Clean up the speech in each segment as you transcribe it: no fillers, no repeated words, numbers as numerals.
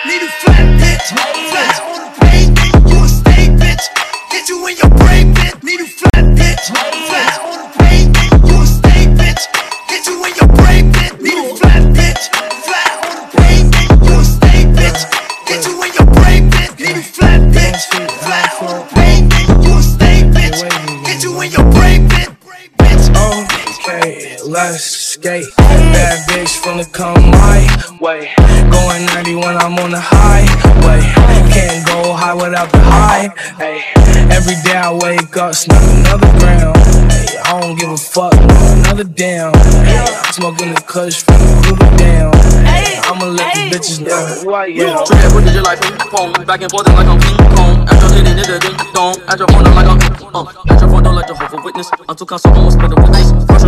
need a flat bitch. Flats on the pavement, you a state bitch. Get you in your brain, bitch. Need a flat bitch. Flats on the pavement, you a state bitch. Get you in your brain, bitch. Need a flat bitch. Flat on the pavement, you a state bitch. Get you in your brain, bitch. Need a flat bitch. Flat on the pavement, you a state bitch. Get you in your brain, bitch. Okay, let's skate. Bad bitch finna come my way. Going 90 when I'm on the highway. Can't go high without the high. Hey, every day I wake up, smoke another gram. Hey, I don't give a fuck, another damn. Hey, I'm smoking the kush from the Hoover down. Hey, I'ma let the bitches know who I am. Tread with the jet like ping pong, back and forth like I'm King Kong. At your lady nigga, ding dong. At your phone like I'm at your phone, don't let your hoe for witness. I'm too constant, I'ma spend the witness.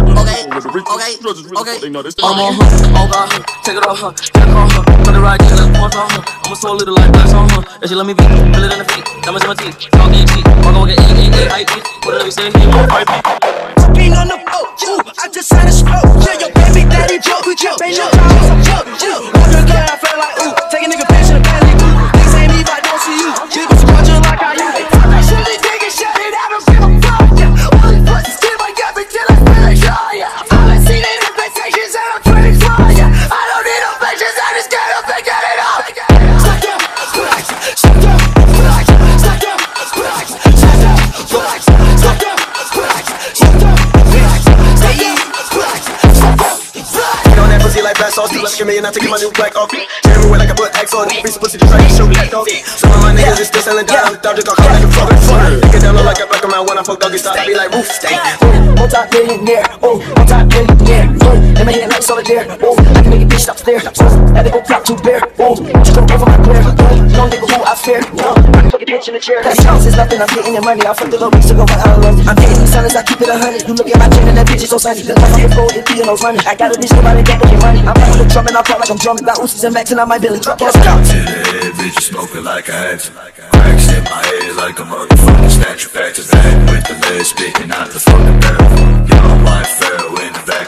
Okay. I'm on her, oh God, take it off her, take it off her. Put it right there, let's punch on her. I'm so little like glass on her. And she let me beat, feel it in the feet, diamonds in my teeth. Talking cheap, walk over, get hype beat. What did we say here? Hype beat. Walking on the boat, I just had a stroke. Yeah, your baby daddy joke, we jump, ain't no time, jump. Wonder girl, I feel like ooh, take a nigga bitch in the belly, ooh. They say me if I don't see you, you go squat you like I use. I should be taking shit, I don't give a fuck, yeah. All these pussies keep my gap until I feel like oh, yeah. I haven't seen any expectations and I'm 24, yeah. I don't need no pictures, I just get up and get it up. Stack them, relax, stack them, relax, stack them, relax, stack them, relax, stack them, relax, stack them, relax, stack them, relax, stack them, relax. Get on that pussy like black sauce, like a million, I take my new black off. Carry me like I put X on it. Piece of pussy just like a show black dog. Some of my niggas is still selling down. Dog just gon' call like a fucker. Take it down low like a black man when I fuck doggy style. Be like roof stank. Multi-millionaire, oh, multi-millionaire, oh, and my hand like solitaire, oh, I can make a bitch stop stare, oh, and they gon' flop to bear, oh, just gon' go for my glare, oh, no nigga who I fear, oh, I can fuck a bitch in the chair. That house is nothing, I'm getting the money, I fuck the little weeks to go for all of it. I'm getting these sellers, I keep it 100. You look at my chain and that bitch is so sunny. The life I'm gold, it's feeling no funny. I got a bitch about it, can't get money. I'm out with drum and I talk like I'm drumming. Got Uzi's and Max and I might Billy truck. Can't stop. To the head, bitch, you smoking like I had cracks in my head like a motherfucking statue back to back with the lead spitting out the fucking barrel. Young white pharaoh in the back.